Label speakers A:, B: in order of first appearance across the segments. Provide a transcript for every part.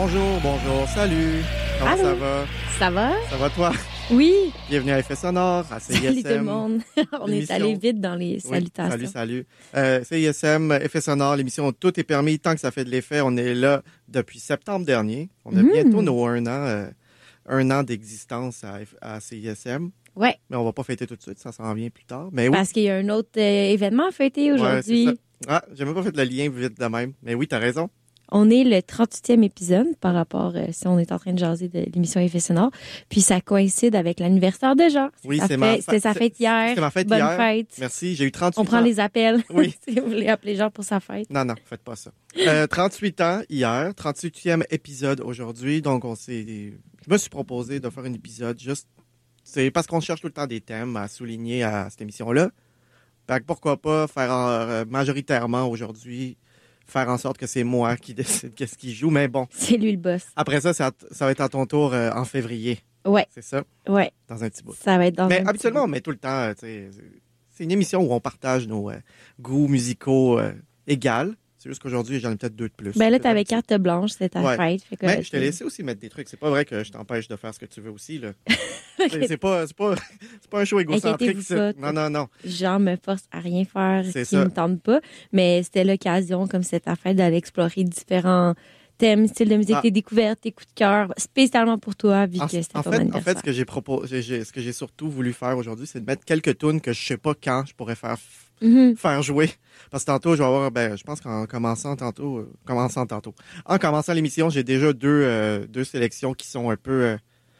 A: Bonjour, salut. Comment
B: Allô?
A: ça va?
B: Ça va?
A: Ça va toi?
B: Oui.
A: Bienvenue à Effet Sonore, à CISM.
B: Salut tout le monde. On est
A: l'émission.
B: allé vite dans les salutations.
A: Oui, salut. CISM, Effet Sonore, l'émission Tout est permis tant que ça fait de l'effet. On est là depuis septembre dernier. On a bientôt nos un an d'existence à CISM.
B: Ouais.
A: Mais on va pas fêter tout de suite, ça s'en vient plus tard. Mais oui.
B: Parce qu'il y a un autre événement à fêter aujourd'hui.
A: Ouais, c'est ça. Ah, j'ai même pas fait le lien vite de même. Mais oui, t'as raison.
B: On est le 38e épisode par rapport, si on est en train de jaser de l'émission Effet Sonore. Puis ça coïncide avec l'anniversaire de Jean.
A: Oui,
B: C'était sa fête hier.
A: C'était ma fête
B: Bonne
A: hier.
B: fête.
A: Merci, j'ai eu 38 ans.
B: On prend les appels.
A: Oui.
B: Si vous voulez appeler Jean pour sa fête.
A: Non, faites pas ça. 38 ans hier, 38e épisode aujourd'hui. Donc, je me suis proposé de faire un épisode juste... C'est parce qu'on cherche tout le temps des thèmes à souligner à cette émission-là. Fait que pourquoi pas faire majoritairement aujourd'hui, faire en sorte que c'est moi qui décide qu'est-ce qui joue. Mais bon.
B: C'est lui le boss.
A: Après ça va être à ton tour en février.
B: Ouais.
A: C'est ça?
B: Ouais.
A: Dans un petit bout.
B: Ça va être dans
A: Mais
B: un
A: habituellement,
B: petit
A: on met tout le temps, c'est une émission où on partage nos goûts musicaux égales. C'est juste qu'aujourd'hui, j'en ai peut-être deux de plus.
B: Ben là, t'avais carte blanche, c'était ta fête. Fait que,
A: mais je t'ai laissé aussi mettre des trucs. C'est pas vrai que je t'empêche de faire ce que tu veux aussi, là. c'est pas un show égocentrique. Non.
B: Jean me force à rien faire
A: C'est
B: qui
A: ça.
B: me tente pas. Mais c'était l'occasion, comme cette affaire, d'aller explorer différents thèmes, styles de musique, tes découvertes, tes coups de cœur, spécialement pour toi, vu que c'était ton anniversaire.
A: En fait, ce que j'ai surtout voulu faire aujourd'hui, c'est de mettre quelques tunes que je sais pas quand je pourrais faire jouer. Parce que tantôt, je vais avoir, je pense qu'en commençant l'émission, j'ai déjà deux sélections qui sont un peu,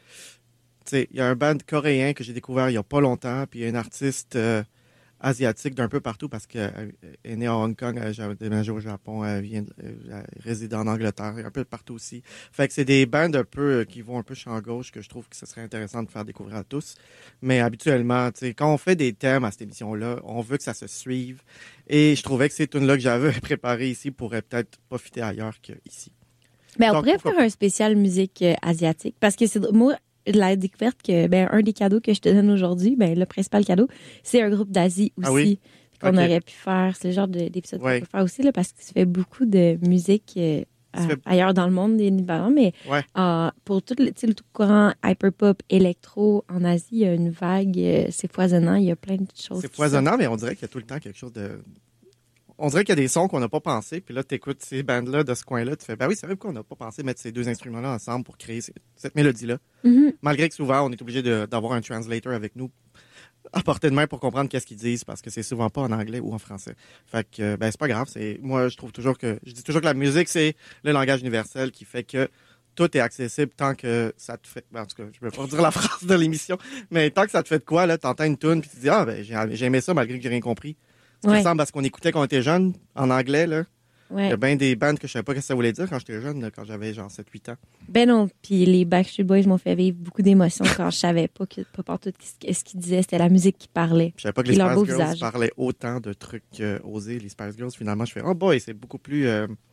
A: il y a un band coréen que j'ai découvert il y a pas longtemps, puis il y a une artiste asiatique d'un peu partout parce qu'elle est née à Hong Kong, elle a déménagé au Japon, elle réside en Angleterre, un peu partout aussi. Fait que c'est des bandes un peu qui vont un peu champ gauche que je trouve que ce serait intéressant de faire découvrir à tous. Mais habituellement, quand on fait des thèmes à cette émission-là, on veut que ça se suive. Et je trouvais que ces tunes-là que j'avais préparées ici pourraient peut-être profiter ailleurs qu'ici.
B: On pourrait faire un spécial musique asiatique parce que c'est moi la découverte que un des cadeaux que je te donne aujourd'hui, le principal cadeau, c'est un groupe d'Asie aussi.
A: Ah oui?
B: Qu'on aurait pu faire. C'est le genre d'épisode qu'on peut faire aussi là, parce que tu fais beaucoup de musique ailleurs dans le monde, évidemment, mais pour tout le courant hyperpop, électro en Asie, il y a une vague, c'est foisonnant, il y a plein de choses.
A: C'est foisonnant, mais on dirait qu'il y a tout le temps quelque chose de... On dirait qu'il y a des sons qu'on n'a pas pensé, puis là, tu écoutes ces bandes-là de ce coin-là, tu fais, oui, c'est vrai qu'on n'a pas pensé mettre ces deux instruments-là ensemble pour créer cette mélodie-là.
B: Mm-hmm.
A: Malgré que souvent, on est obligé d'avoir un translator avec nous à portée de main pour comprendre qu'est-ce qu'ils disent, parce que c'est souvent pas en anglais ou en français. Fait que, c'est pas grave. Moi, je dis toujours que la musique, c'est le langage universel qui fait que tout est accessible tant que ça te fait... en tout cas, je vais pas dire la phrase de l'émission, mais tant que ça te fait de quoi, là, t'entends une tune puis tu dis, j'ai aimé ça malgré que j'ai rien compris. Ça ressemble à ce qu'on écoutait quand on était jeune, en anglais, là.
B: Ouais.
A: Il y a bien des bandes que je savais pas ce que ça voulait dire quand j'étais jeune, là, quand j'avais genre 7-8 ans.
B: Ben non, puis les Backstreet Boys m'ont fait vivre beaucoup d'émotions quand je savais pas partout ce qu'ils disaient, c'était la musique qui parlait.
A: Je savais pas que les Spice Girls parlaient autant de trucs osés. Les Spice Girls, finalement, je fais, oh boy, c'est beaucoup plus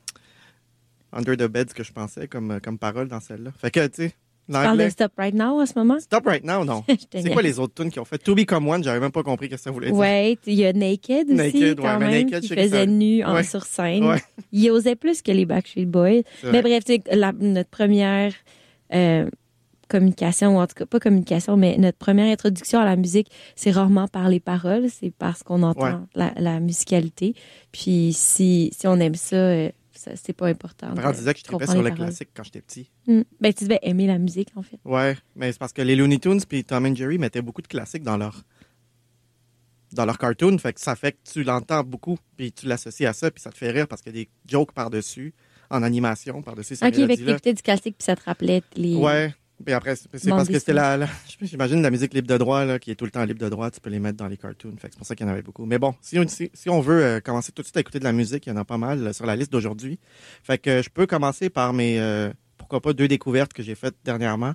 A: under the bed que je pensais comme parole dans celle-là. Fait que, tu sais,
B: tu parles de Stop Right Now en ce moment?
A: Stop Right Now, non. C'est quoi les autres tunes qui ont fait? To Become One, j'avais même pas compris ce que ça voulait dire.
B: Ouais, il y a Naked aussi, quand même,
A: Naked,
B: qui faisait nu sur scène.
A: Ouais.
B: Il osait plus que les Backstreet Boys. Mais bref, notre première communication, ou en tout cas, pas communication, mais notre première introduction à la musique, c'est rarement par les paroles, c'est parce qu'on entend la musicalité. Puis si on aime ça, c'est pas important.
A: Mes parents disaient que je tripais sur le classique quand j'étais petit.
B: Tu devais aimer la musique, en fait.
A: Ouais, mais c'est parce que les Looney Tunes puis Tom and Jerry mettaient beaucoup de classiques dans leur cartoon, fait que ça fait que tu l'entends beaucoup, puis tu l'associes à ça, puis ça te fait rire parce qu'il y a des jokes par-dessus, en animation, par-dessus ces mélodies-là.
B: OK, fait que t'écoutais du classique, puis ça te rappelait les...
A: Ouais, puis après, c'est parce que c'était j'imagine la musique libre de droit, là, qui est tout le temps libre de droit, tu peux les mettre dans les cartoons, fait que c'est pour ça qu'il y en avait beaucoup. Mais bon, si on veut commencer tout de suite à écouter de la musique, il y en a pas mal sur la liste d'aujourd'hui. Fait que je peux commencer par mes, pourquoi pas, 2 découvertes que j'ai faites dernièrement.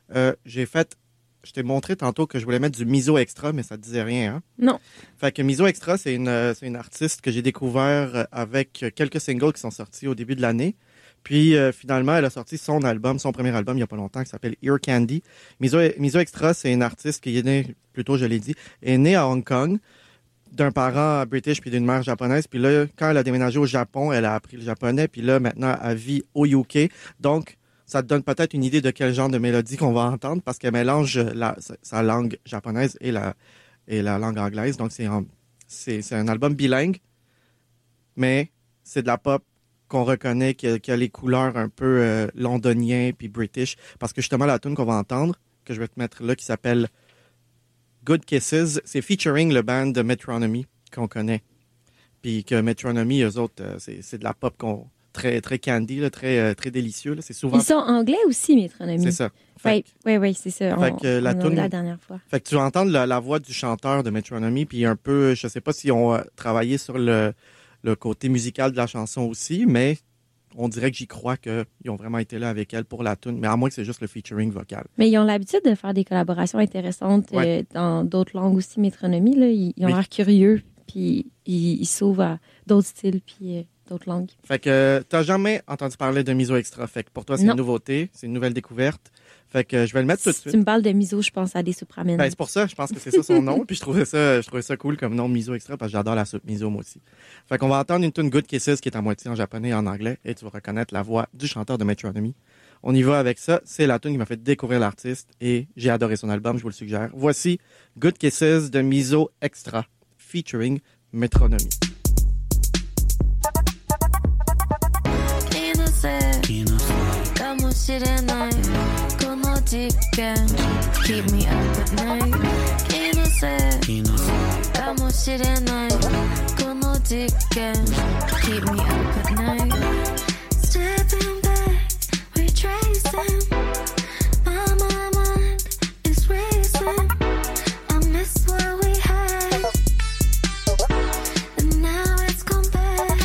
A: Je t'ai montré tantôt que je voulais mettre du Miso Extra, mais ça te disait rien, hein?
B: Non.
A: Fait que Miso Extra, c'est une artiste que j'ai découvert avec quelques singles qui sont sortis au début de l'année. Puis finalement, elle a sorti son premier album, il n'y a pas longtemps, qui s'appelle Ear Candy. Miso Extra, c'est une artiste qui est née, plutôt je l'ai dit, est née à Hong Kong, d'un parent british puis d'une mère japonaise. Puis là, quand elle a déménagé au Japon, elle a appris le japonais. Puis là, maintenant, elle vit au UK. Donc, ça te donne peut-être une idée de quel genre de mélodie qu'on va entendre parce qu'elle mélange sa langue japonaise et la langue anglaise. Donc, c'est un album bilingue, mais c'est de la pop qu'on reconnaît, qui a les couleurs un peu londoniens puis british. Parce que justement, la tune qu'on va entendre, que je vais te mettre là, qui s'appelle Good Kisses, c'est featuring le band de Metronomy qu'on connaît. Puis que Metronomy, eux autres, c'est de la pop très, très candy, là, très, très délicieux. Là. C'est souvent...
B: Ils sont anglais aussi, Metronomy.
A: C'est ça.
B: Oui, c'est ça.
A: La tune,
B: la dernière fois.
A: Fait que tu vas entendre la voix du chanteur de Metronomy, puis un peu, je sais pas s'ils ont travaillé sur le côté musical de la chanson aussi, mais on dirait que j'y crois qu'ils ont vraiment été là avec elle pour la tune, mais à moins que c'est juste le featuring vocal.
B: Mais ils ont l'habitude de faire des collaborations intéressantes dans d'autres langues aussi, Metronomy. Là. Ils ont l'air curieux, puis ils s'ouvrent à d'autres styles, puis d'autres langues. Fait
A: que t'as jamais entendu parler de Miso Extra. Fait que pour toi, c'est une nouveauté, c'est une nouvelle découverte. Fait que je vais le mettre tout de suite.
B: Si tu me parles de Miso, je pense à des soupes ramen.
A: Ben, c'est pour ça, je pense que c'est ça son nom. Puis je trouvais ça cool comme nom, Miso Extra, parce que j'adore la soupe Miso, moi aussi. Fait qu'on va entendre une tune Good Kisses qui est à moitié en japonais et en anglais, et tu vas reconnaître la voix du chanteur de Metronomy. On y va avec ça. C'est la tune qui m'a fait découvrir l'artiste, et j'ai adoré son album, je vous le suggère. Voici Good Kisses de Miso Extra, featuring Metronomy.
C: Keep me up at night. Keep me up at night. Stepping back, retracing. My mind is racing. I miss what we had, and now it's gone bad.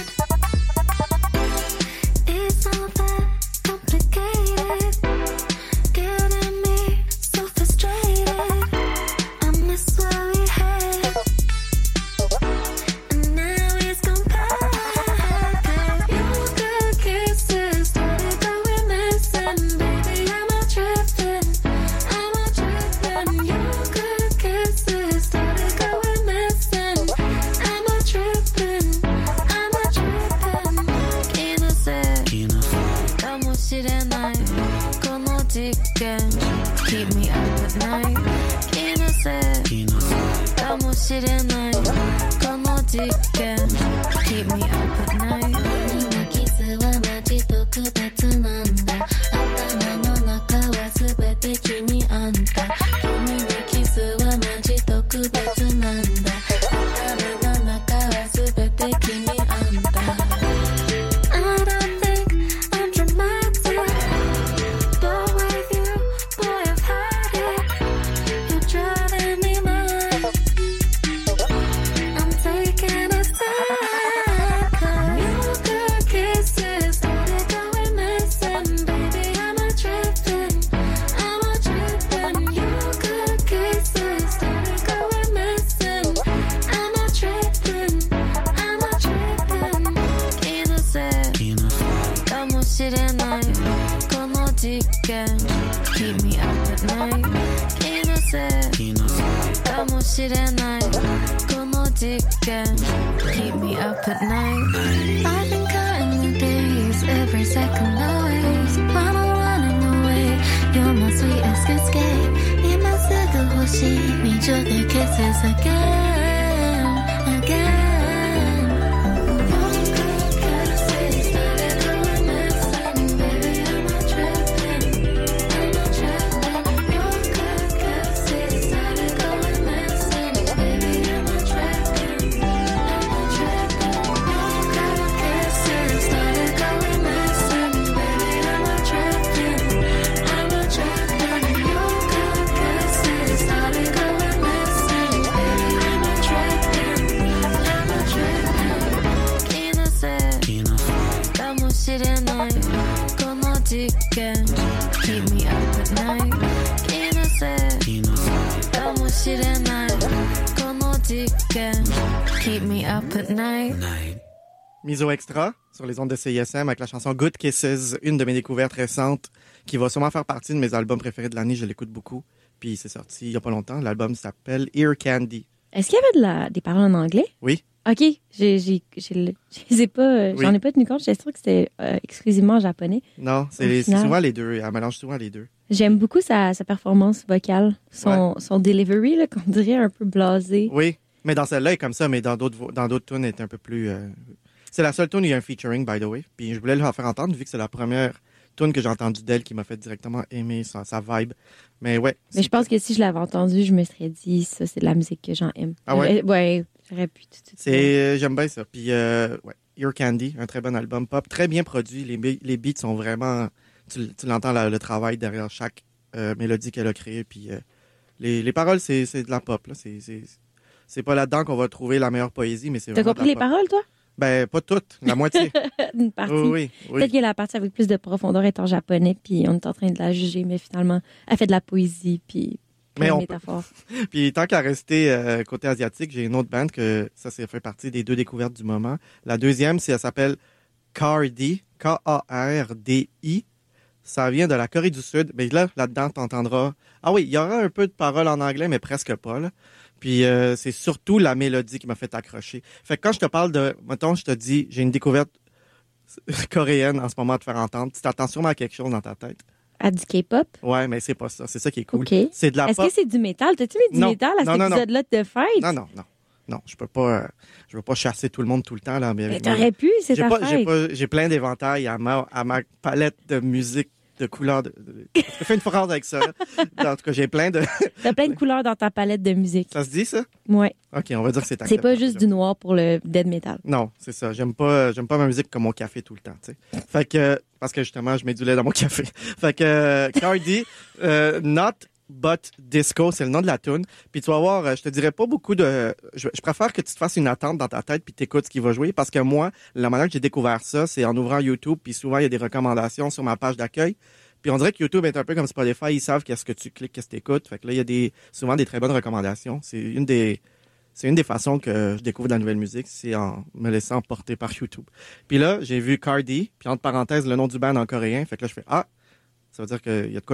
C: It's not that complicated. Getting me so frustrated. I miss what we had, and now it's gone bad. Your good kisses started going missing. Baby, I'm a tripping. Your good kisses started going missing. I'm a tripping. Innocent. かもしれないこの実験 Keep me up at night. Innocent. かもしれないこの実験 Keep me up at night. 今キスはマジ特別なんだ。頭の中は全て君あんた。君のキスはマジ特別なんだ。頭の中は全て君あんた。I don't think I'm dramatic, but with you, boy, I've had it. You're driving me mad. I'm taking a step. Your good kisses started going missing. Baby, I'm a tripping. Your good kisses started going missing. I'm a tripping. Innocent. かもしれないこの実験 Keep me up at night. Innocent. かもしれないこの実験 Keep me up at night. I've been counting the days, every second always. While I'm running away, you're my sweetest escape. 今すぐ欲しい水で kisses again. Keep me up at night. Innocent. かもしれないこの実験 Keep me up at night.
A: Miso Extra sur les ondes de CISM avec la chanson Good Kisses, une de mes découvertes récentes qui va sûrement faire partie de mes albums préférés de l'année. Je l'écoute beaucoup. Puis c'est sorti il y a pas longtemps. L'album s'appelle Ear Candy.
B: Est-ce qu'il y avait des paroles en anglais?
A: Oui.
B: OK. Je les ai pas... J'en ai pas tenu compte. J'étais sûre que c'était exclusivement en japonais.
A: Non, c'est souvent les deux. Elle mélange souvent les deux.
B: J'aime beaucoup sa performance vocale. Son delivery, là, qu'on dirait un peu blasé.
A: Oui, mais dans celle-là, elle est comme ça, mais dans d'autres tunes, elle est un peu plus... C'est la seule tune où il y a un featuring, by the way. Puis je voulais le faire entendre, vu que c'est la première tune que j'ai entendue d'elle qui m'a fait directement aimer sa vibe. Mais ouais.
B: Mais je pense que si je l'avais entendue, je me serais dit, ça, c'est de la musique que j'en aime.
A: Ah ouais?
B: Ouais, j'aurais pu tout de suite.
A: J'aime bien ça. Puis, ouais, Ear Candy, un très bon album pop, très bien produit. Les beats sont vraiment... Tu l'entends, le travail derrière chaque mélodie qu'elle a créée. Puis, les paroles, c'est de la pop, là. C'est pas là-dedans qu'on va trouver la meilleure poésie, mais c'est vraiment.
B: T'as compris les paroles, toi?
A: Ben, pas toutes, la moitié.
B: Une partie.
A: Oui.
B: Peut-être que la partie avec plus de profondeur est en japonais, puis on est en train de la juger, mais finalement, elle fait de la poésie, puis plein de métaphores.
A: Puis tant qu'à rester côté asiatique, j'ai une autre band que ça fait partie des 2 découvertes du moment. La deuxième, elle s'appelle Kardi, K-A-R-D-I. Ça vient de la Corée du Sud. Mais là-dedans, t'entendras... Ah oui, il y aura un peu de paroles en anglais, mais presque pas, là. Puis c'est surtout la mélodie qui m'a fait accrocher. Fait que quand je te parle de... Mettons, je te dis, j'ai une découverte coréenne en ce moment à te faire entendre. Tu t'attends sûrement à quelque chose dans ta tête.
B: À du K-pop?
A: Ouais, mais c'est pas ça. C'est ça qui est cool.
B: Okay.
A: C'est de la pop.
B: Est-ce que c'est du métal? T'as-tu mis du métal à cet épisode-là de fête?
A: Non, je peux pas chasser tout le monde tout le temps. Là,
B: mais t'aurais pu, c'est ta fête.
A: J'ai plein d'éventails à ma palette de musique, de couleurs. Je fais une phrase avec ça. En tout cas, j'ai plein de...
B: T'as plein de couleurs dans ta palette de musique.
A: Ça se dit, ça?
B: Ouais.
A: OK, on va dire que c'est
B: acceptable. C'est pas juste du noir pour le dead metal.
A: Non, c'est ça. J'aime pas ma musique comme mon café tout le temps, tu sais. Fait que... Parce que, justement, je mets du lait dans mon café. Fait que... Cardi, Not But Disco, c'est le nom de la tune. Puis tu vas voir, je te dirais pas beaucoup de... Je préfère que tu te fasses une attente dans ta tête puis t'écoutes ce qui va jouer. Parce que moi, la manière que j'ai découvert ça, c'est en ouvrant YouTube. Puis souvent, il y a des recommandations sur ma page d'accueil. Puis on dirait que YouTube est un peu comme Spotify. Ils savent qu'est-ce que tu cliques, qu'est-ce que tu écoutes. Fait que là, il y a souvent des très bonnes recommandations. C'est une des façons que je découvre de la nouvelle musique, c'est en me laissant porter par YouTube. Puis là, j'ai vu Cardi, puis entre parenthèses, le nom du band en coréen. Fait que là, je fais, ça veut dire qu'il y a de quoi...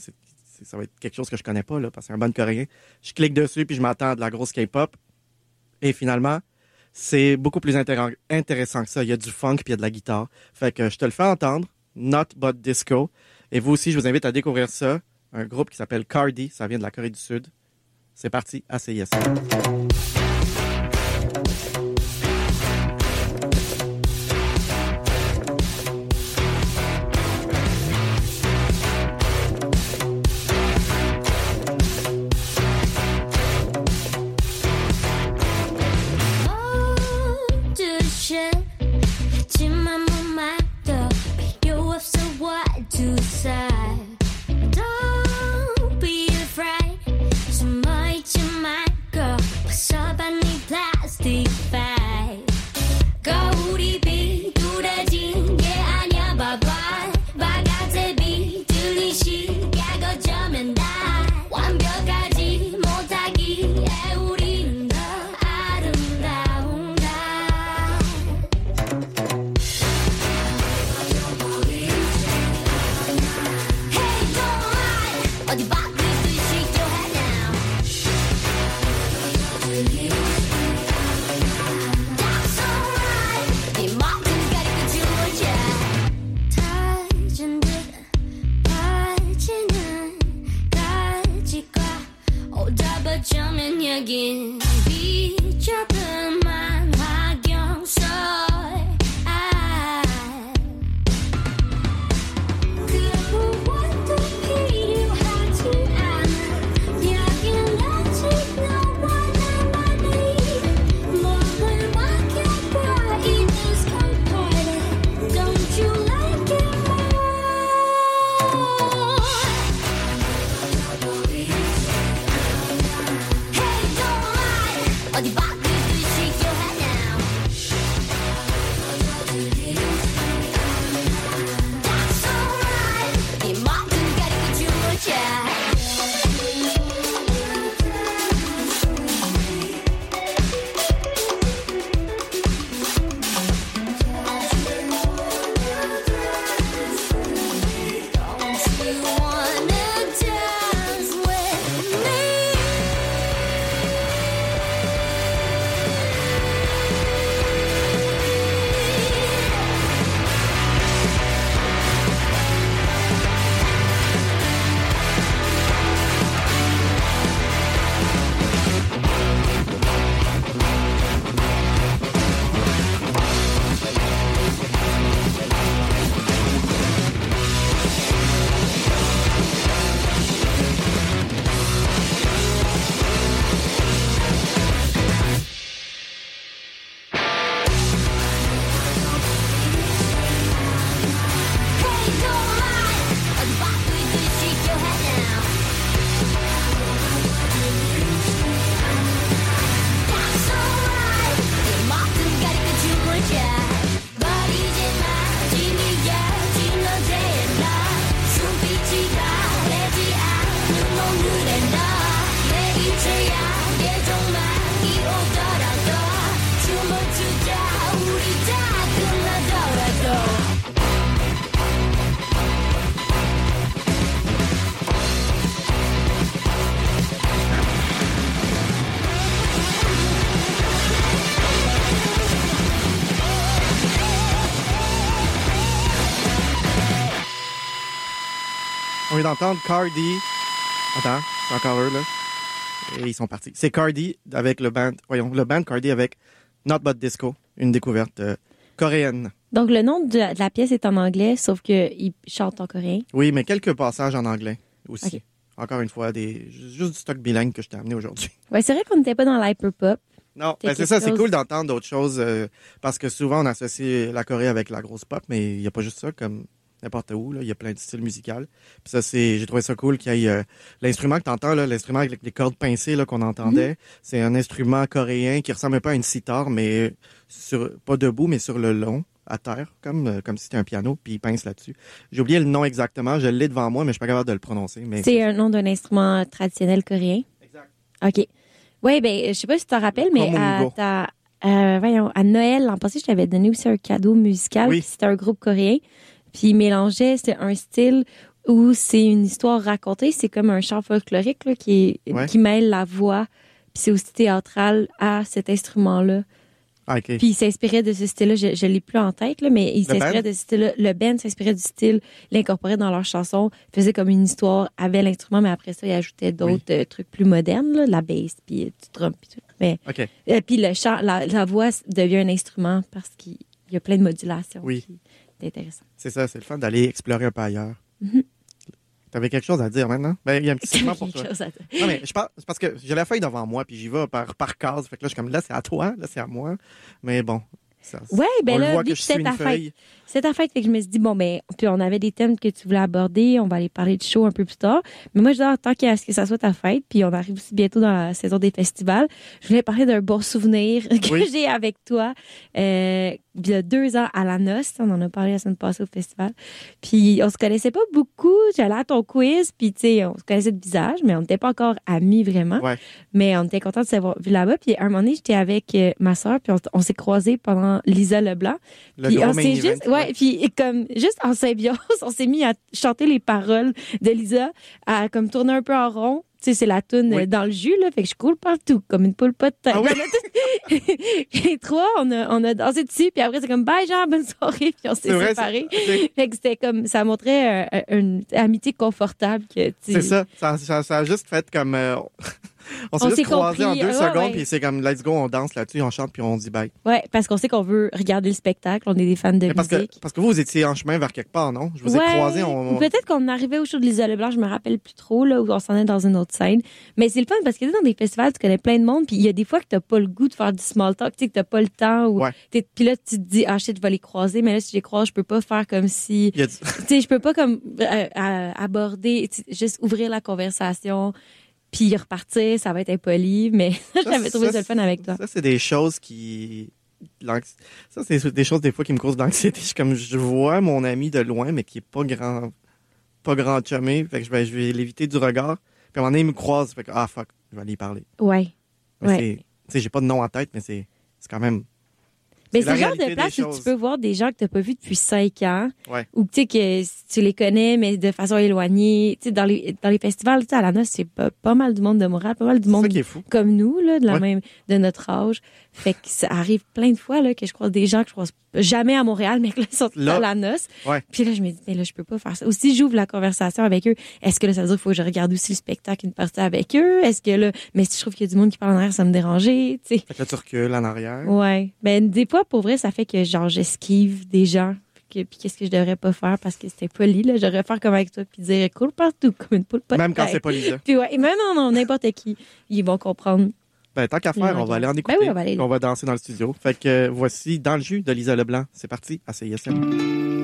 A: Ça va être quelque chose que je connais pas, là, parce que c'est un band coréen. Je clique dessus, puis je m'attends à de la grosse K-pop. Et finalement, c'est beaucoup plus intéressant que ça. Il y a du funk, puis il y a de la guitare. Fait que je te le fais entendre, Not But Disco. Et vous aussi, je vous invite à découvrir ça. Un groupe qui s'appelle Cardi, ça vient de la Corée du Sud. C'est parti, à CISM. On vient d'entendre Cardi. Attends, c'est encore eux, là. Et ils sont partis. C'est Cardi avec le band Cardi avec Not But Disco, une découverte coréenne.
B: Donc, le nom de la pièce est en anglais, sauf qu'il chante en coréen.
A: Oui, mais quelques passages en anglais aussi.
B: Okay.
A: Encore une fois, juste du stock bilingue que je t'ai amené aujourd'hui.
B: Oui, c'est vrai qu'on n'était pas dans l'hyperpop.
A: Non, c'est ça, c'est cool d'entendre d'autres choses parce que souvent on associe la Corée avec la grosse pop, mais il n'y a pas juste ça comme n'importe où. Là. Il y a plein de styles musicaux. Puis ça, j'ai trouvé ça cool qu'il y ait l'instrument que tu entends, l'instrument avec les cordes pincées là, qu'on entendait. C'est un instrument coréen qui ressemble un peu à une sitar, mais pas debout, mais sur le long, à terre, comme si c'était un piano, puis il pince là-dessus. J'ai oublié le nom exactement, je l'ai devant moi, mais je suis pas capable de le prononcer. Mais
B: c'est un nom d'un instrument traditionnel coréen?
A: Exact.
B: OK. Oui, ben, je sais pas si tu t'en rappelles, mais à Noël, l'an passé, je t'avais donné aussi un cadeau musical. Oui. C'était un groupe coréen. Puis il mélangeait, c'était un style où c'est une histoire racontée. C'est comme un chant folklorique là, qui mêle la voix. Puis c'est aussi théâtral à cet instrument-là.
A: Ah, okay.
B: Puis il s'inspirait de ce style-là. Je l'ai plus en tête, là, mais il s'inspirait de ce style-là. Le band s'inspirait du style, l'incorporait dans leurs chansons, faisait comme une histoire, avait l'instrument, mais après ça, il ajoutait d'autres trucs plus modernes, là, la bass, puis du drum, puis tout. Mais, puis le chant, la voix devient un instrument parce qu'il y a plein de modulations.
A: Oui.
B: C'est intéressant.
A: C'est ça, c'est le fun d'aller explorer un peu ailleurs.
B: Mm-hmm.
A: T'avais quelque chose à dire maintenant? Ben, il y a un petit segment pour toi.
B: Chose à dire.
A: Non, mais c'est parce que j'ai la feuille devant moi, puis j'y vais par case. Fait que là, je suis comme, là, c'est à toi, là, c'est à moi. Mais bon.
B: Oui, ben là,
A: vu que
B: c'est ta fête. C'est ta fête, fait que je me suis dit, bon, ben, puis on avait des thèmes que tu voulais aborder, on va aller parler de show un peu plus tard. Mais moi, je dis, tant qu'à ce que ça soit ta fête, puis on arrive aussi bientôt dans la saison des festivals, je voulais parler d'un bon souvenir que j'ai avec toi. Il y a 2 ans à la noce, on en a parlé la semaine passée au festival. Puis on se connaissait pas beaucoup, j'allais à ton quiz, puis tu sais, on se connaissait de visage, mais on n'était pas encore amis vraiment.
A: Ouais.
B: Mais on était contents de s'avoir vu là-bas. Puis à un moment donné, j'étais avec ma soeur, puis on s'est croisés pendant Lisa Leblanc.
A: Puis on s'est
B: juste, puis comme juste en symbiose, on s'est mis à chanter les paroles de Lisa, à comme tourner un peu en rond. Tu sais, c'est la toune dans le jus, là. Fait que je coule partout, comme une poule pas de tête.
A: Ah oui?
B: Les 3, on a dansé dessus, puis après, c'est comme, bye, Jean, bonne soirée, puis on s'est séparés. Fait que c'était comme, ça montrait une amitié confortable que,
A: c'est ça. Ça a juste fait comme, on s'est juste croisés en 2 secondes, puis c'est comme, let's go, on danse là-dessus, on chante, puis on dit bye.
B: Ouais, parce qu'on sait qu'on veut regarder le spectacle, on est des fans de musique.
A: Parce que vous étiez en chemin vers quelque part, non? Je vous ai croisés.
B: Peut-être qu'on arrivait au show de Lisa Leblanc, je me rappelle plus trop, là, où on s'en est dans une autre scène. Mais c'est le fun parce que dans des festivals, tu connais plein de monde, puis il y a des fois que t'as pas le goût de faire du small talk, tu sais, que t'as pas le temps, ou puis là, tu te dis, ah shit, je vais les croiser, mais là, si je les croise, je peux pas faire comme si, tu sais, je peux pas comme aborder, juste ouvrir la conversation, puis repartir, ça va être impoli, mais j'avais trouvé ça le fun avec toi.
A: Ça, c'est des choses qui... Ça, c'est des choses des fois qui me causent de l'anxiété. Je vois mon ami de loin, mais qui est pas grand chumé, fait que je vais l'éviter du regard. Puis à un moment donné, il me croise, fait que, fuck, je vais aller y parler.
B: Ouais.
A: Tu sais, j'ai pas de nom en tête, mais c'est quand même...
B: Mais c'est le genre de place où tu peux voir des gens que tu n'as pas vus depuis 5 ans.
A: Ouais.
B: Ou tu sais que tu les connais, mais de façon éloignée. Tu sais, dans les festivals, tu sais, à la noce, c'est pas mal du monde de Montréal, pas mal du monde comme nous, là, de notre âge. Fait que ça arrive plein de fois, là, que je croise des gens que je croise jamais à Montréal, mais que là, ils sont à la noce.
A: Ouais.
B: Puis là, je me dis, mais là, je peux pas faire ça. Ou si j'ouvre la conversation avec eux, est-ce que là, ça veut dire qu'il faut que je regarde aussi le spectacle, une partie avec eux? Est-ce que là, mais si je trouve qu'il y a du monde qui parle en arrière, ça me dérangeait, tu sais.
A: Fait que là, tu recules en arrière.
B: Ouais. Ben, des fois, pour vrai, ça fait que, genre, j'esquive des gens. Puis qu'est-ce que je devrais pas faire parce que c'était poli, là. J'aurais faire comme avec toi puis dire, cool partout, comme une poule pas de tête.
A: Même quand c'est poli, là.
B: Puis ouais, même non, n'importe qui. Ils vont comprendre.
A: Ben, tant qu'à faire, on va aller en écouter.
B: Ben oui, on va aller.
A: On va danser dans le studio. Fait que voici Dans le jus de Lisa Leblanc. C'est parti à CISM.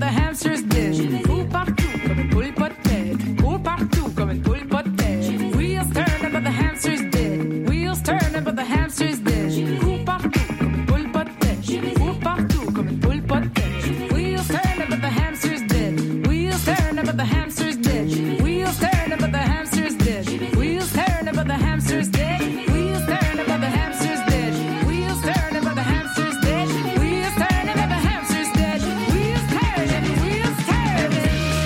D: hamsters did. Cours partout comme une poule pas de tête. Cours partout comme une poule pas de tête. Wheels turning but the hamsters did. Wheels turning but the hamsters did. Cours partout comme une poule pas de tête. Cours partout comme une poule pas de tête. Wheels turning but the hamsters did. Wheels turning but the hamsters did. Wheels turning but the hamsters did. Wheels turning but the hamsters did. Wheels turning but the hamsters did. Wheels turning but the hamsters did. Wheels turning but the hamsters did. Wheels turning, wheels turning.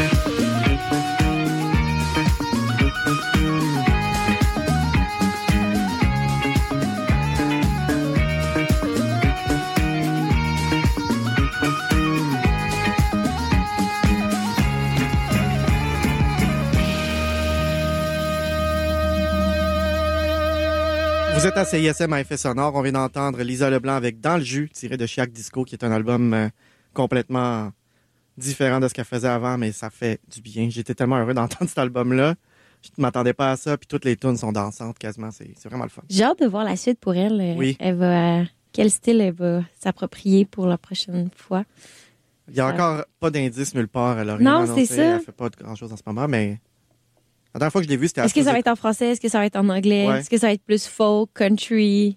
A: Vous êtes à CISM à effet sonore. On vient d'entendre Lisa Leblanc avec Dans le jus, tiré de Chiac Disco, qui est un album complètement différent de ce qu'elle faisait avant, mais ça fait du bien. J'étais tellement heureux d'entendre cet album-là. Je ne m'attendais pas à ça, puis toutes les tunes sont dansantes quasiment. C'est vraiment le fun.
B: J'ai hâte de voir la suite pour elle.
A: Oui.
B: Elle va, quel style elle va s'approprier pour la prochaine fois?
A: Il n'y a encore pas d'indice nulle part. Elle a rien annoncé.
B: C'est ça.
A: Elle ne fait pas grand-chose en ce moment, mais la dernière fois que je l'ai vue, c'était à
B: Est-ce que ça va être en français? Est-ce que ça va être en anglais?
A: Ouais.
B: Est-ce que ça va être plus folk, country,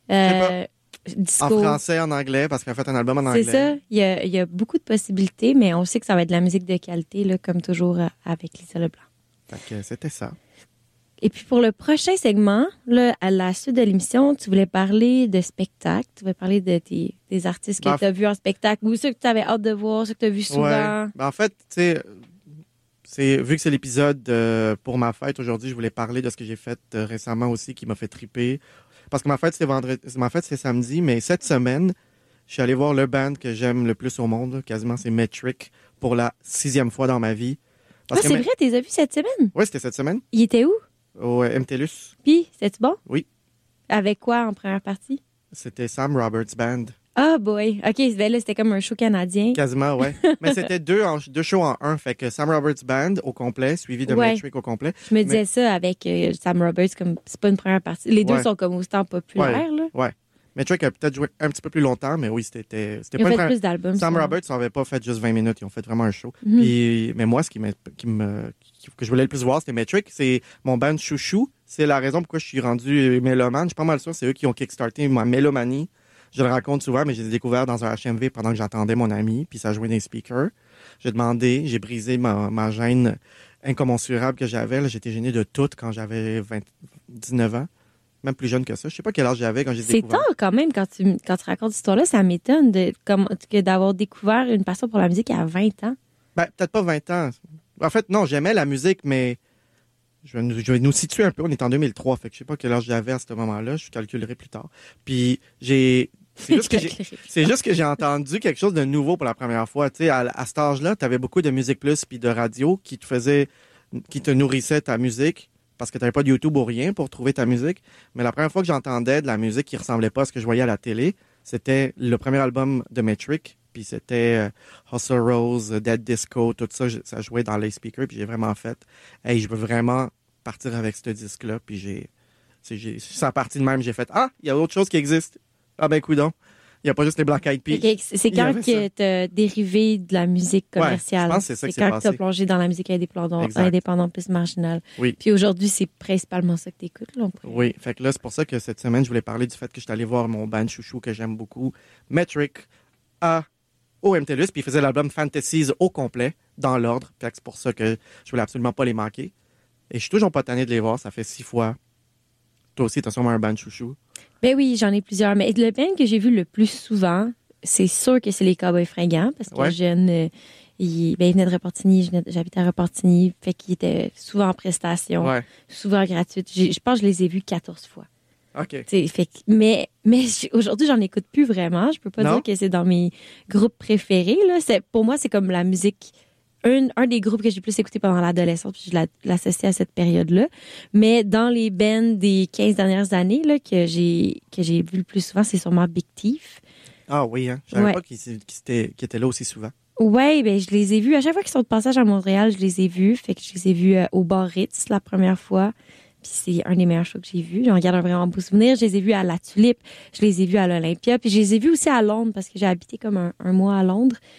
B: disco?
A: En français, en anglais, parce qu'elle a fait un album en anglais.
B: C'est ça. Il y a beaucoup de possibilités, mais on sait que ça va être de la musique de qualité, là, comme toujours avec Lisa Leblanc.
A: Fait que c'était ça.
B: Et puis pour le prochain segment, là, à la suite de l'émission, tu voulais parler de spectacle. Tu voulais parler de des artistes que tu as vus en spectacle ou ceux que tu avais hâte de voir, ceux que tu as vus souvent.
A: Ouais. En fait, tu sais, vu que c'est l'épisode pour ma fête aujourd'hui, je voulais parler de ce que j'ai fait récemment aussi qui m'a fait triper. Parce que ma fête, c'est vendredi, ma fête, c'est samedi, mais cette semaine, je suis allé voir le band que j'aime le plus au monde, quasiment, c'est Metric, pour la 6e fois dans ma vie.
B: C'est vrai, tu les as vus cette semaine?
A: Oui, c'était cette semaine.
B: Il était où?
A: Au MTLUS.
B: Puis, c'était bon?
A: Oui.
B: Avec quoi en première partie?
A: C'était Sam Roberts Band.
B: Ah, boy. OK, ben là, c'était comme un show canadien.
A: Quasiment, ouais. Mais c'était deux shows en un. Fait que Sam Roberts Band au complet, suivi de Metric au complet.
B: Je me disais ça avec Sam Roberts, comme c'est pas une première partie. Les deux sont comme autant populaires, là.
A: Ouais. Metric a peut-être joué un petit peu plus longtemps, mais oui, c'était
B: Ils
A: pas
B: ont fait plus d'albums.
A: Sam Roberts n'avait pas fait juste 20 minutes, ils ont fait vraiment un show. Mais moi, ce que je voulais le plus voir, c'était Metric. C'est mon band chouchou. C'est la raison pourquoi je suis rendu mélomane. Je suis pas mal sûr, c'est eux qui ont kickstarté ma mélomanie. Je le raconte souvent, mais je les ai découverts dans un HMV pendant que j'attendais mon ami, puis ça jouait dans les speakers. J'ai brisé ma gêne incommensurable que j'avais. Là, j'étais gêné de tout quand j'avais 19 ans. Même plus jeune que ça. Je sais pas quel âge j'avais quand j'ai découvert.
B: C'est tard quand même quand tu racontes cette histoire-là. Ça m'étonne d'avoir découvert une passion pour la musique à 20 ans.
A: Ben, peut-être pas 20 ans. En fait, non, j'aimais la musique, mais je vais nous situer un peu. On est en 2003, fait que je sais pas quel âge j'avais à ce moment-là. Je calculerai plus tard. Puis c'est juste que j'ai entendu quelque chose de nouveau pour la première fois. Tu sais, à cet âge-là, tu avais beaucoup de Musique Plus puis de radio qui te nourrissait ta musique. Parce que tu n'avais pas de YouTube ou rien pour trouver ta musique. Mais la première fois que j'entendais de la musique qui ressemblait pas à ce que je voyais à la télé, c'était le premier album de Metric. Puis c'était Hustle Rose, Dead Disco, tout ça, ça jouait dans les speakers. Puis j'ai vraiment fait, hey, je veux vraiment partir avec ce disque-là. Puis ça a parti de même, j'ai fait, il y a autre chose qui existe. Ah ben, coudonc. Il n'y a pas juste les Black Eyed Peas.
B: C'est quand que tu as dérivé de la musique commerciale.
A: Ouais, je pense que c'est ça qui s'est
B: quand
A: passé.
B: tu as plongé dans la musique indépendante plus marginale.
A: Oui.
B: Puis aujourd'hui, c'est principalement ça que tu écoutes. Là,
A: oui, fait que là, c'est pour ça que cette semaine, je voulais parler du fait que je suis allé voir mon band chouchou que j'aime beaucoup, Metric, au MTLUS, puis il faisait l'album Fantasies au complet, dans l'ordre. Fait que c'est pour ça que je voulais absolument pas les manquer. Et je suis toujours pas tanné de les voir, ça fait 6 fois. Toi aussi, tu as sûrement un band chouchou.
B: Ben oui, j'en ai plusieurs. Mais le band que j'ai vu le plus souvent, c'est sûr que c'est les Cowboys Fringants, parce que jeune, il venait de Repentigny, j'habitais à Repentigny, fait qu'il était souvent en prestation, souvent gratuite. Je pense que je les ai vus 14 fois.
A: OK.
B: Mais aujourd'hui, j'en écoute plus vraiment. Je peux pas dire que c'est dans mes groupes préférés. Là. Pour moi, c'est comme la musique... Un des groupes que j'ai plus écouté pendant l'adolescence, puis je l'associe à cette période-là. Mais dans les bands des 15 dernières années là, que j'ai vu le plus souvent, c'est sûrement Big Thief.
A: Ah oui, hein? Je savais pas qu'ils étaient là aussi souvent.
B: Oui, ben je les ai vus. À chaque fois qu'ils sont de passage à Montréal, je les ai vus. Fait que je les ai vus au Bar Ritz la première fois. Puis c'est un des meilleurs shows que j'ai vus. J'en garde un vraiment beau souvenir. Je les ai vus à La Tulipe. Je les ai vus à l'Olympia. Puis je les ai vus aussi à Londres parce que j'ai habité comme un mois à Londres.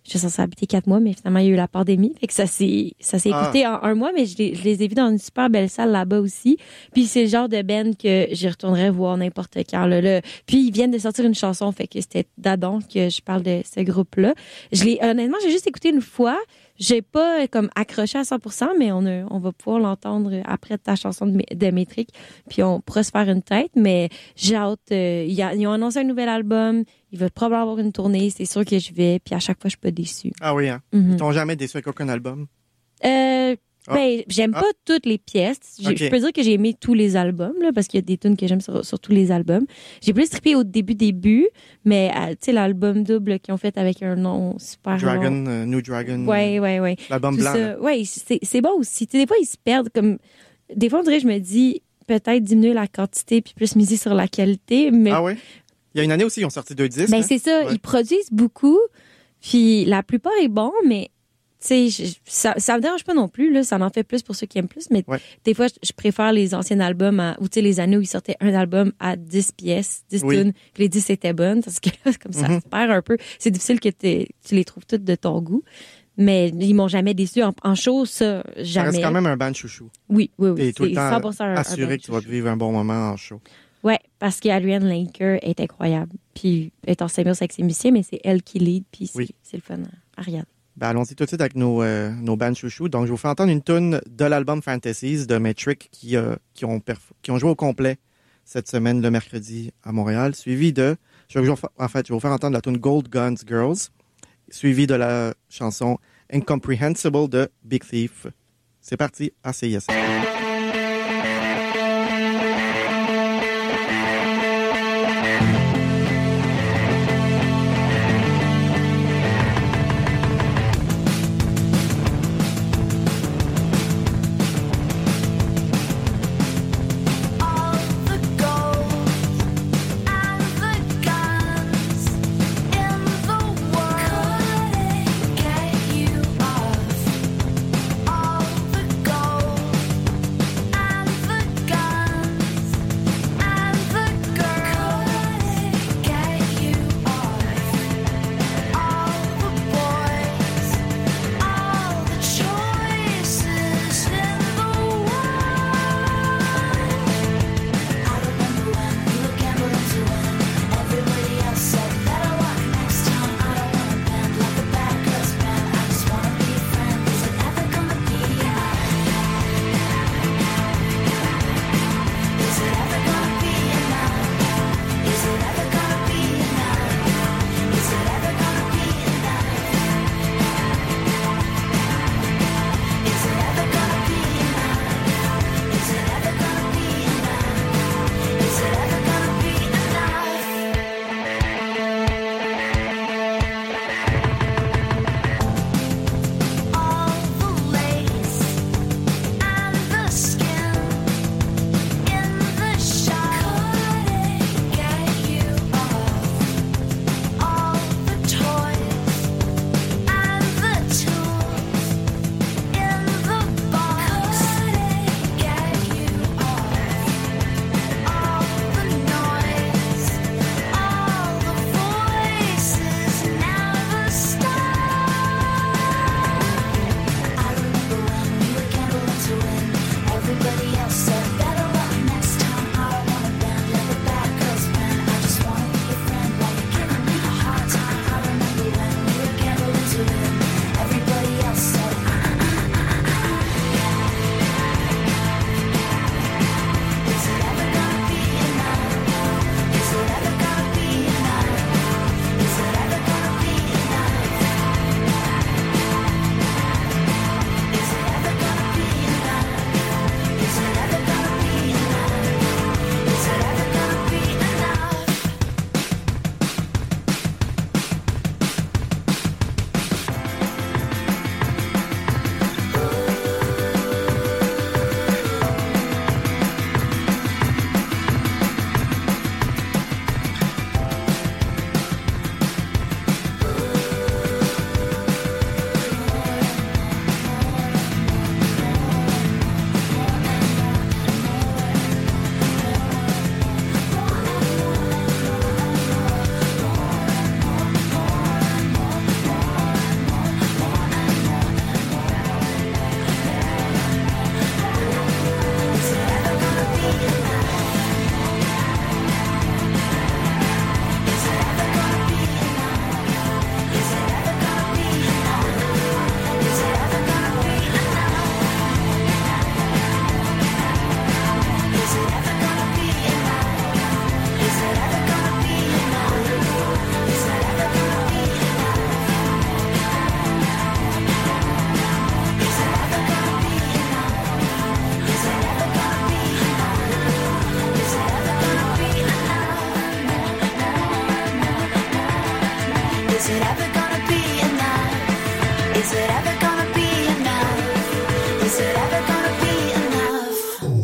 B: j'étais censée habiter 4 mois, mais finalement, il y a eu la pandémie. Fait que ça s'est écouté en 1 mois, mais je les ai vus dans une super belle salle là-bas aussi. Puis c'est le genre de band que j'y retournerais voir n'importe quand. Là. Puis ils viennent de sortir une chanson, fait que c'était d'Adon que je parle de ce groupe-là. Honnêtement, j'ai juste écouté une fois. J'ai pas comme accroché à 100%, mais on va pouvoir l'entendre après ta chanson de Métrique, puis on pourra se faire une tête. Mais j'ai hâte. Ils ont annoncé un nouvel album. Ils veulent probablement avoir une tournée. C'est sûr que je vais. Puis à chaque fois, je suis pas déçue.
A: Ah oui, hein? Ils t'ont jamais déçu avec aucun album?
B: Ben, j'aime pas toutes les pièces. Je peux dire que j'ai aimé tous les albums, là, parce qu'il y a des tunes que j'aime sur tous les albums. J'ai plus trippé au début, mais tu sais, l'album double qu'ils ont fait avec un nom super long.
A: New Dragon.
B: Ouais.
A: L'album blanc.
B: Ouais, c'est bon aussi. T'sais, des fois, ils se perdent comme... Des fois, on dirait, je me dis, peut-être diminuer la quantité puis plus miser sur la qualité, mais...
A: Ah ouais? Il y a une année aussi, ils ont sorti 2 disques.
B: Ben, c'est ça. Ouais. Ils produisent beaucoup, puis la plupart est bon, mais... Tu sais, ça me dérange pas non plus, là. Ça en fait plus pour ceux qui aiment plus, mais des fois, je préfère les anciens albums ou, tu sais, les années où ils sortaient un album à 10 pièces, 10 tunes, que les 10 étaient bonnes, parce que là, comme ça se perd un peu. C'est difficile que tu les trouves toutes de ton goût. Mais ils m'ont jamais déçu. En show, ça, jamais. Ça reste
A: quand même un band chouchou.
B: Oui.
A: Et tout le temps 100% assuré que tu vas vivre un bon moment en show.
B: Ouais, parce qu'Adrienne Lenker est incroyable. Puis, elle est en symbiose avec ses musiciens, mais c'est elle qui lead, puis c'est le fun à regarder.
A: Ben, allons-y tout de suite avec nos bands chouchous. Donc, je vous fais entendre une tune de l'album Fantasies de Metric qui ont joué au complet cette semaine, le mercredi, à Montréal, suivi de... Je vais vous faire entendre la tune Gold Guns Girls, suivi de la chanson Incomprehensible de Big Thief. C'est parti, à CISM.
C: Is it ever gonna be enough? Is it ever gonna be enough?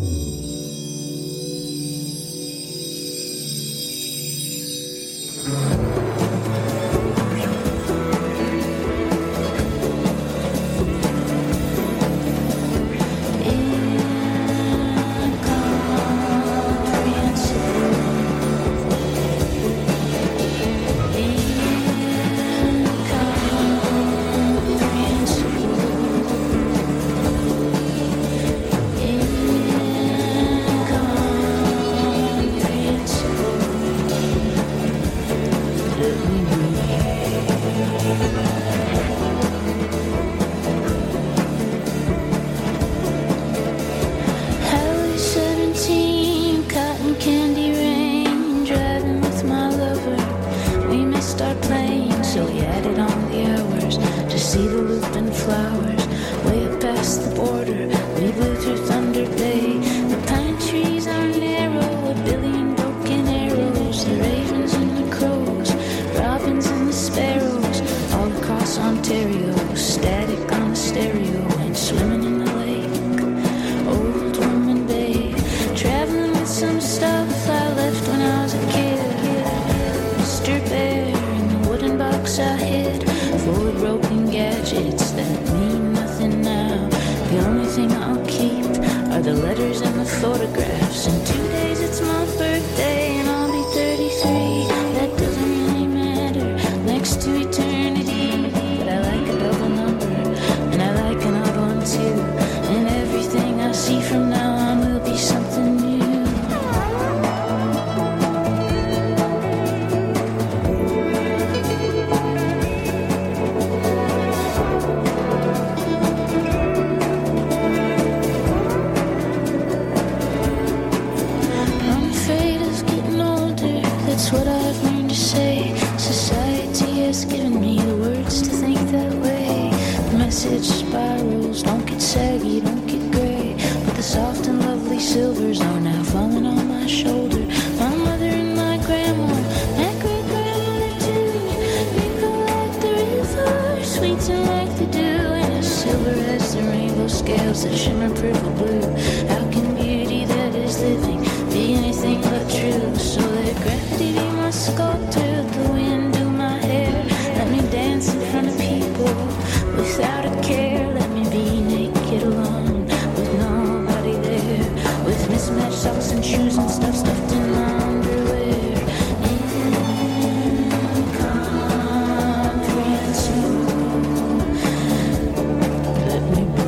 C: Highway 17, cotton candy rain, driving with my lover. We missed our plane, so we added on the hours to see the loop and flowers. Way up past the border, we blew through Thunder Bay. The pine trees are narrow, a billion broken arrows. The ravens and the crows, robins and the sparrows, all across Ontario. Static on the stereo and swimming in the lake. Old Woman Bay, traveling with some stuff I left when I was a kid. Mr. Bear in the wooden box I hid, full of broken gadgets that mean nothing now. The only thing I'll keep are the letters and the photographs. In 2 days it's my birthday and I'll be 33. That doesn't really matter next to eternity, but I like a double number and I like an odd one too. And everything I see from now on will be something new. I'm afraid of getting older, that's what I've learned to say. Society has given me the words to think that way. The message spirals, don't get saggy, don't get gray. But the soft and lovely silvers are now falling on my shoulder. My mother and my grandma, my great-grandmother too. Wrinkle like the river, sweeten like the dew, and as silver as the rainbow scales that shimmer purple blue. How can beauty that is living be anything but true? So let gravity be my sculptor, the wind do my hair. Let me dance in front of people without a care. Let me be naked alone with nobody there, with mismatched socks and shoes and stuff stuffed in my underwear. Incomprehensible. Let me be.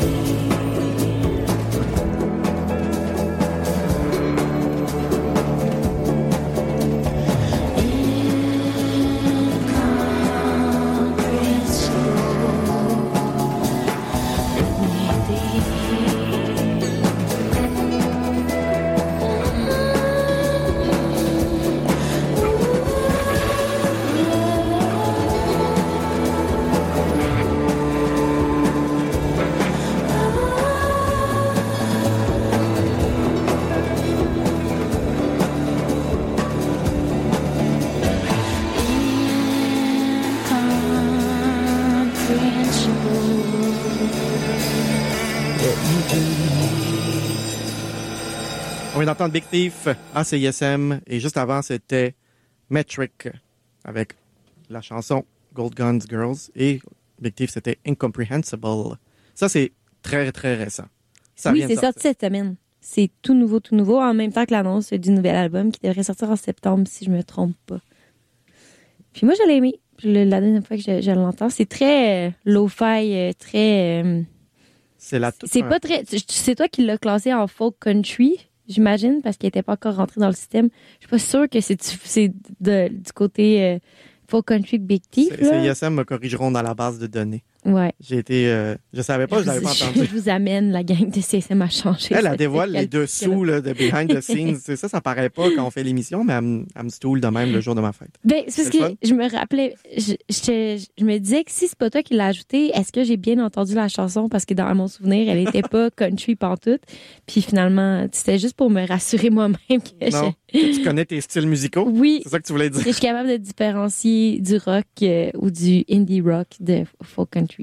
A: On vient d'entendre Big Thief à CISM et juste avant, c'était Metric avec la chanson Gold Guns Girls et Big Thief, c'était Incomprehensible. Ça, c'est très, très récent.
B: Oui, c'est sorti cette semaine. C'est tout nouveau, en même temps que l'annonce du nouvel album qui devrait sortir en septembre, si je me trompe pas. Puis moi, je l'ai aimé. La dernière fois que je l'entends, c'est très lo-fi, très... c'est pas très... C'est toi qui l'as classé en folk country, j'imagine, parce qu'il n'était pas encore rentré dans le système. Je suis pas sûre que c'est du côté folk country Big Thief.
A: CISM me corrigeront dans la base de données.
B: Ouais.
A: Je savais pas, je l'avais pas entendu.
B: Je vous amène, la gang de CSM à changer.
A: Elle dévoile les dessous là, de behind the scenes. C'est ça paraît pas quand on fait l'émission, mais elle me stoule de même le jour de ma fête.
B: Ben, c'est parce que je me rappelais, je me disais que si c'est pas toi qui l'as ajouté, est-ce que j'ai bien entendu la chanson? Parce que dans mon souvenir, elle était pas country pantoute. Puis finalement, c'était juste pour me rassurer moi-même que
A: tu connais tes styles musicaux?
B: Oui.
A: C'est ça que tu voulais dire?
B: Je suis capable de différencier du rock ou du indie rock de folk country.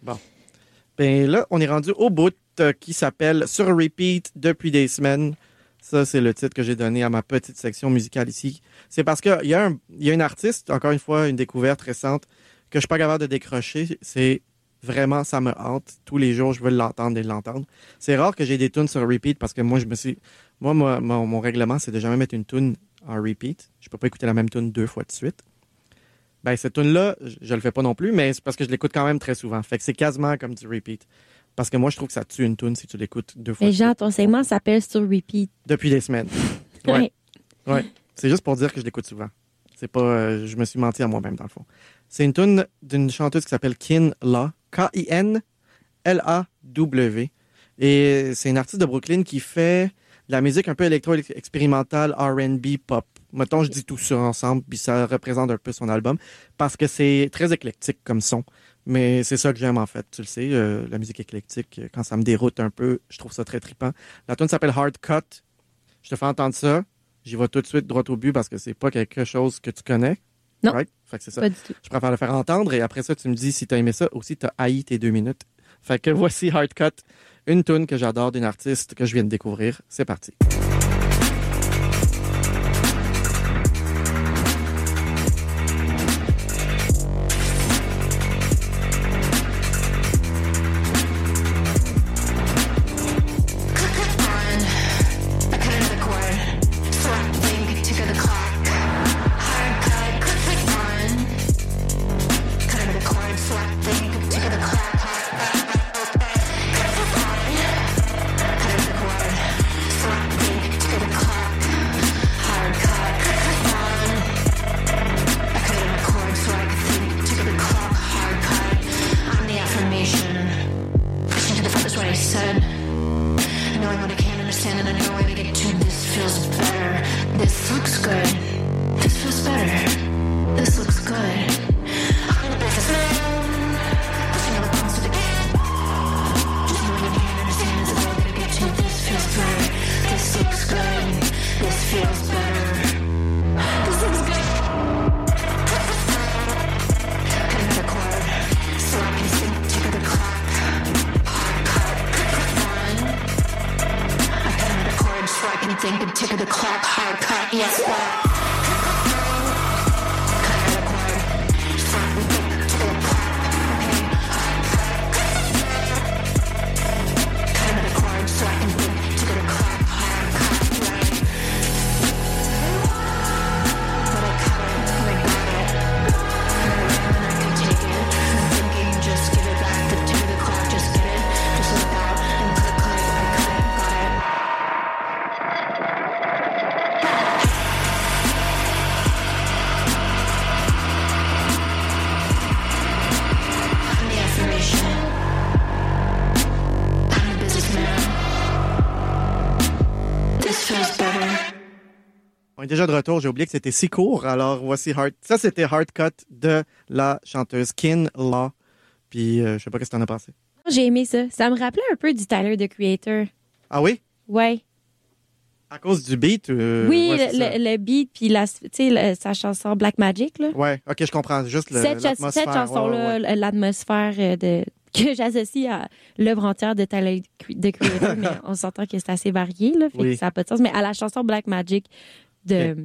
A: Bon. Ben là, on est rendu au bout qui s'appelle Sur Repeat depuis des semaines. Ça, c'est le titre que j'ai donné à ma petite section musicale ici. C'est parce qu'il y a une artiste, encore une fois, une découverte récente, que je suis pas capable de décrocher. C'est vraiment, ça me hante. Tous les jours, je veux l'entendre et l'entendre. C'est rare que j'ai des tunes sur repeat parce que moi, mon règlement, c'est de jamais mettre une tune en repeat. Je peux pas écouter la même tune 2 fois de suite. Ben, cette tune-là, je le fais pas non plus, mais c'est parce que je l'écoute quand même très souvent. Fait que c'est quasiment comme du repeat. Parce que moi, je trouve que ça tue une tune si tu l'écoutes 2 fois.
B: Mais genre, ton segment s'appelle Sur Repeat.
A: Depuis des semaines. Ouais. Ouais. C'est juste pour dire que je l'écoute souvent. C'est pas, je me suis menti à moi-même, dans le fond. C'est une tune d'une chanteuse qui s'appelle Kin La. K-I-N-L-A-W. Et c'est une artiste de Brooklyn qui fait de la musique un peu électro-expérimentale, R&B, pop. Mettons, je dis tout ça ensemble, puis ça représente un peu son album, parce que c'est très éclectique comme son. Mais c'est ça que j'aime, en fait. Tu le sais, la musique éclectique, quand ça me déroute un peu, je trouve ça très trippant. La tune s'appelle Hard Cut. Je te fais entendre ça. J'y vais tout de suite droit au but parce que c'est pas quelque chose que tu connais.
B: Non.
A: Right? Fait que c'est ça.
B: Pas du tout.
A: Je préfère le faire entendre et après ça, tu me dis si t'as aimé ça ou si t'as haï tes 2 minutes. Fait que voici Hard Cut, une tune que j'adore d'une artiste que je viens de découvrir. C'est parti. On est déjà de retour, j'ai oublié que c'était si court, alors voici ça c'était Hard Cut de la chanteuse Kin La, puis je sais pas qu'est-ce que t'en as pensé.
B: J'ai aimé ça, ça me rappelait un peu du Tyler, the Creator.
A: Ah oui?
B: Ouais.
A: À cause du beat?
B: Oui,
A: ouais,
B: le beat, puis sa chanson Black Magic, là.
A: Ouais, ok, je comprends, juste l'atmosphère.
B: Cette chanson-là, ouais. L'atmosphère que j'associe à l'œuvre entière de Tyler, the Creator, mais on s'entend que c'est assez varié, là, fait que ça n'a pas de sens, mais à la chanson Black Magic, de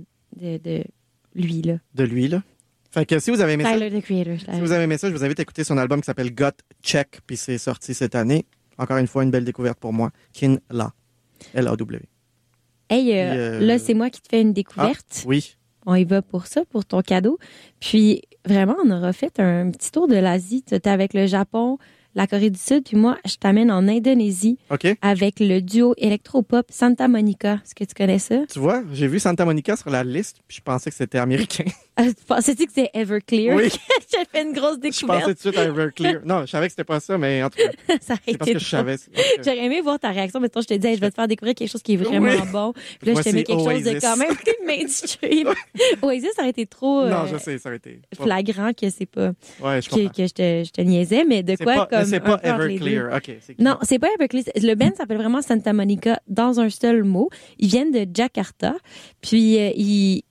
B: lui, là.
A: De lui, là. Fait que si vous avez aimé
B: Tyler, the Creator.
A: Si vous avez aimé ça, je vous invite à écouter son album qui s'appelle Got Check, puis c'est sorti cette année. Encore une fois, une belle découverte pour moi. Kin La. L-A-W.
B: Hey, là, c'est moi qui te fais une découverte.
A: Ah, oui.
B: On y va pour ça, pour ton cadeau. Puis, vraiment, on aura fait un petit tour de l'Asie. Tu es avec le Japon, la Corée du Sud, puis moi, je t'amène en Indonésie avec le duo électropop Santa Monica. Est-ce que tu connais ça?
A: Tu vois, j'ai vu Santa Monica sur la liste, puis je pensais que c'était américain.
B: Pensais-tu que c'était Everclear?
A: Oui.
B: J'ai fait une grosse découverte.
A: Je pensais tout de suite à Everclear. Non, je savais que c'était pas ça, mais en tout cas,
B: ça
A: c'est parce que je savais.
B: J'aurais aimé voir ta réaction. Mettons, je te dis, hey, je vais te faire découvrir quelque chose qui est vraiment bon. Puis là, je te mets quelque chose de quand même plus mainstream. Oasis, ça aurait été trop
A: non, je sais, ça aurait été
B: flagrant que c'est pas
A: ouais, je comprends.
B: que je te niaisais, mais de quoi comme
A: c'est pas Everclear. OK,
B: non, c'est pas Everclear. Le band s'appelle vraiment Santa Monica dans un seul mot. Ils viennent de Jakarta. Puis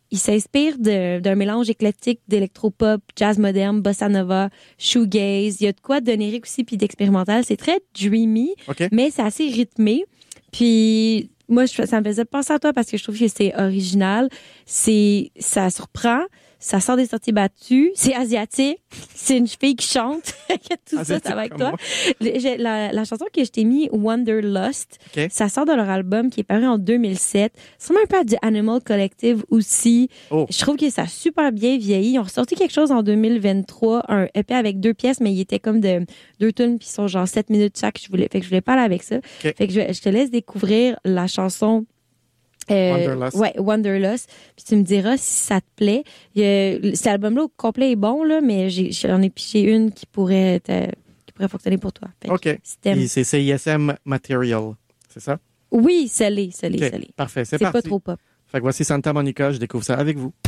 B: il s'inspire d'un mélange éclectique d'électropop, jazz moderne, bossa nova, shoegaze. Il y a de quoi d'onirique aussi puis d'expérimental. C'est très dreamy, mais c'est assez rythmé. Puis moi, ça me faisait penser à toi parce que je trouve que c'est original. Ça surprend. Ça sort des sorties battues. C'est asiatique. C'est une fille qui chante. Tout asiatique ça va avec toi. La chanson que je t'ai mis, Wanderlust, ça sort de leur album qui est paru en 2007. C'est un peu à du Animal Collective aussi. Je trouve que ça a super bien vieilli. Ils ont ressorti quelque chose en 2023, un EP avec 2 pièces, mais il était comme de 2 tunes puis ils sont genre 7 minutes chaque. Je voulais parler avec ça. Fait que je te laisse découvrir la chanson
A: Wanderlust.
B: Ouais, Wanderlust. Puis tu me diras si ça te plaît. Cet album-là au complet est bon, là, mais j'en ai piché une qui pourrait fonctionner pour toi.
A: C'est CISM Material, c'est ça?
B: Oui, ça l'est.
A: Parfait, c'est
B: parti. C'est pas trop pop.
A: Fait que voici Santa Monica, je découvre ça avec vous.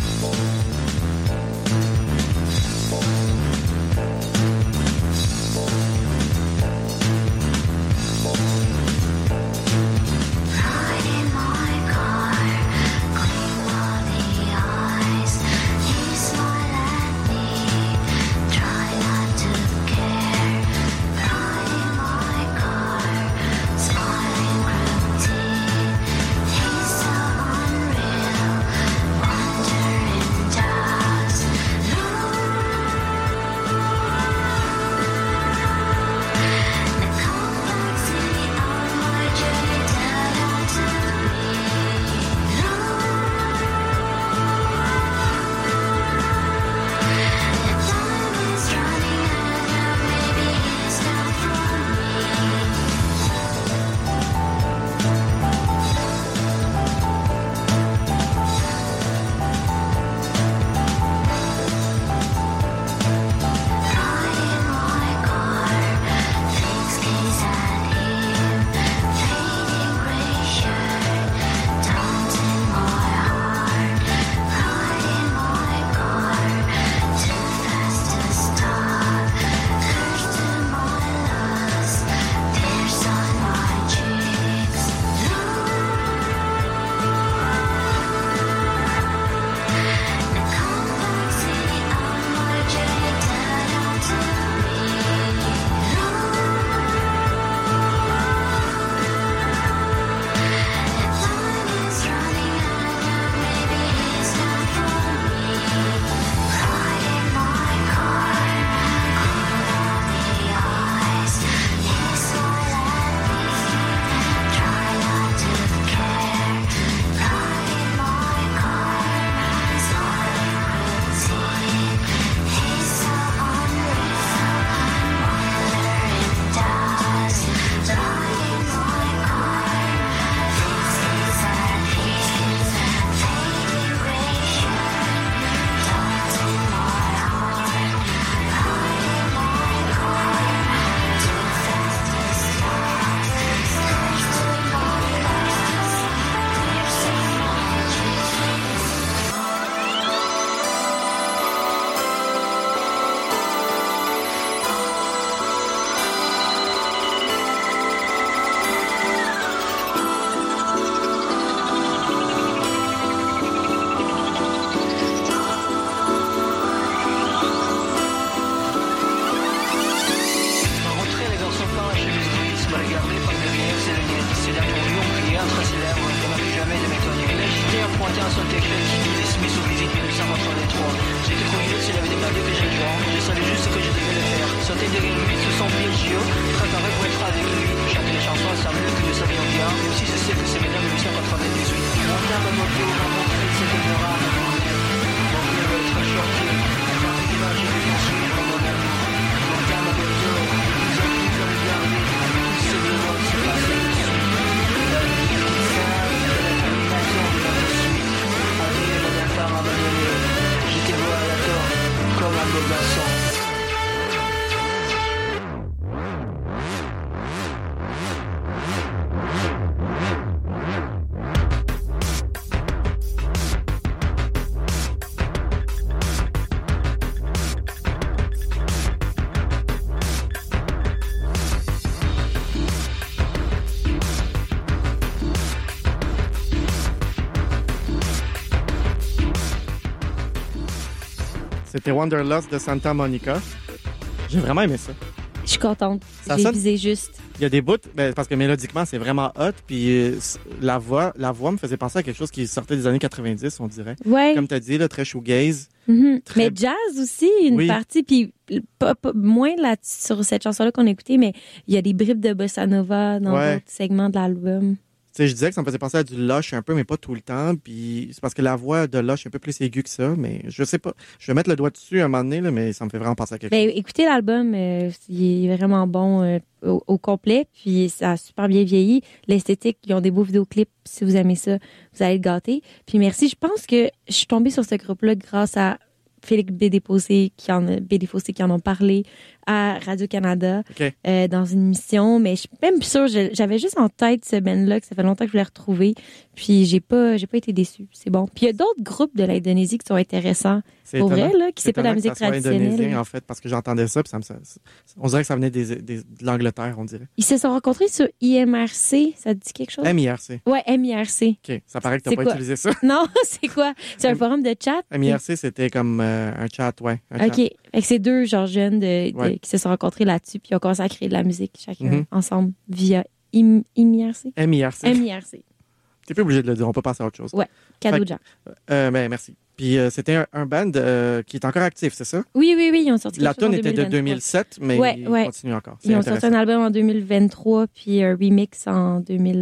A: C'était Wanderlust de Santa Monica. J'ai vraiment aimé ça.
B: Je suis contente.
A: Ça
B: J'ai
A: sonne-
B: visé juste.
A: Il y a des bouts, parce que mélodiquement, c'est vraiment hot. Puis la voix me faisait penser à quelque chose qui sortait des années 90, on dirait.
B: Ouais.
A: Comme tu as dit, là, très shoegaze.
B: Mhm.
A: Très-
B: Mais jazz aussi, une
A: Oui.
B: partie, puis moins là, sur cette chanson-là qu'on a écoutée, mais il y a des bribes de bossa nova dans
A: Ouais.
B: d'autres segments de l'album.
A: Tu sais, je disais que ça me faisait penser à du Lush un peu, mais pas tout le temps. Puis c'est parce que la voix de Lush est un peu plus aiguë que ça, mais je sais pas. Je vais mettre le doigt dessus un moment donné, là, mais ça me fait vraiment penser à quelque
B: Ben,
A: chose.
B: écoutez l'album, il est vraiment bon au complet, puis ça a super bien vieilli. L'esthétique, ils ont des beaux vidéoclips. Si vous aimez ça, vous allez le gâter. Puis merci. Je pense que je suis tombée sur ce groupe-là grâce à Félix Bédéfossé qui en ont parlé à Radio-Canada
A: OK.
B: dans une émission, mais je suis même plus sûre, j'avais juste en tête ce band-là que ça fait longtemps que je voulais retrouver, puis j'ai pas été déçue, c'est bon. Puis il y a d'autres groupes de l'Indonésie qui sont intéressants,
A: C'est
B: pour
A: étonnant.
B: vrai, là, qui c'est pas de la
A: étonnant
B: musique
A: que ça soit
B: traditionnelle.
A: indonésien, en fait, parce que j'entendais ça, puis on dirait que ça venait de l'Angleterre, on dirait.
B: Ils se sont rencontrés sur IMRC, ça te dit quelque chose?
A: MIRC.
B: Ouais, MIRC.
A: OK. Ça paraît que
B: C'est
A: t'as pas
B: quoi?
A: utilisé ça.
B: Non, c'est quoi? C'est un forum de chat?
A: MIRC, c'était comme un chat, ouais. Un
B: OK.
A: chat.
B: Fait que c'est deux genre jeunes
A: Ouais.
B: qui se sont rencontrés là-dessus, puis ils ont commencé à créer de la musique chacun
A: Mhm.
B: ensemble via IMIRC.
A: MIRC.
B: MIRC.
A: T'es plus obligé de le dire, on peut passer à autre chose.
B: Ouais. Cadeau
A: Fait
B: de gens.
A: Ben, merci. Puis c'était un band qui est encore actif, c'est ça?
B: Oui, ils ont sorti quelque
A: La
B: chose en
A: tune était de
B: 2023.
A: 2007, mais
B: Ouais,
A: il
B: ouais.
A: continue encore. C'est
B: Ils ont sorti
A: intéressant.
B: un album en 2023, puis un remix en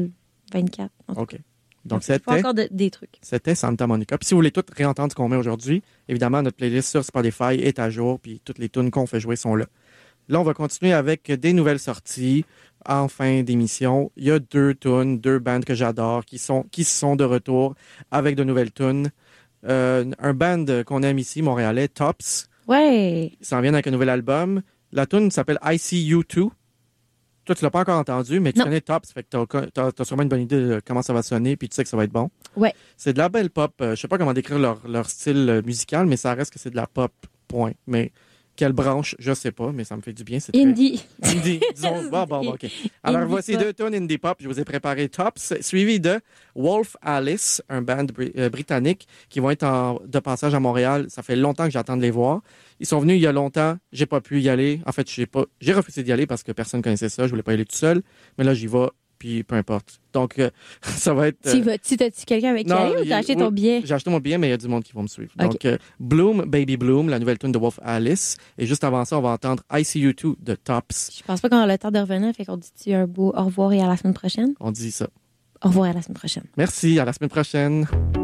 B: 2024. En tout
A: OK.
B: cas.
A: Donc,
B: Il faut
A: c'était
B: encore des trucs.
A: Santa Monica. Puis si vous voulez tout réentendre ce qu'on met aujourd'hui, évidemment, notre playlist sur Spotify est à jour, puis toutes les tunes qu'on fait jouer sont là. Là, on va continuer avec des nouvelles sorties en fin d'émission. Il y a deux bands que j'adore qui sont de retour avec de nouvelles tunes. Un band qu'on aime ici, montréalais, Tops,
B: Ouais.
A: ils s'en viennent avec un nouvel album. La tune s'appelle I See You Too. Toi, tu l'as pas encore entendu, mais tu
B: Non.
A: connais Tops, fait que t'as sûrement une bonne idée de comment ça va sonner, puis tu sais que ça va être bon.
B: Ouais.
A: C'est de la belle pop. Je sais pas comment décrire leur style musical, mais ça reste que c'est de la pop, point. Mais quelle branche, je sais pas, mais ça me fait du bien. C'est très-
B: Indie.
A: Indie, disons. Bon, OK. Alors,
B: Indie
A: voici
B: pop.
A: deux tunes indie pop. Je vous ai préparé Tops, suivi de Wolf Alice, un band britannique qui vont être de passage à Montréal. Ça fait longtemps que j'attends de les voir. Ils sont venus il y a longtemps. J'ai pas pu y aller. En fait, j'ai refusé d'y aller parce que personne connaissait ça. Je voulais pas y aller tout seul. Mais là, j'y vais, puis peu importe. Donc, ça va être...
B: T'as-tu quelqu'un avec qui
A: non,
B: aller ou
A: il-
B: t'as acheté
A: oui,
B: ton billet?
A: J'ai acheté mon billet, mais il y a du monde qui va me suivre.
B: Ok.
A: Donc, Bloom, Baby Bloom, la nouvelle tune de Wolf Alice. Et juste avant ça, on va entendre I See You Too de Tops.
B: Je pense pas qu'on a le temps de revenir, fait qu'on dit un beau au revoir et à la semaine prochaine.
A: On dit ça.
B: Au revoir et à la semaine prochaine.
A: Merci, à la semaine prochaine.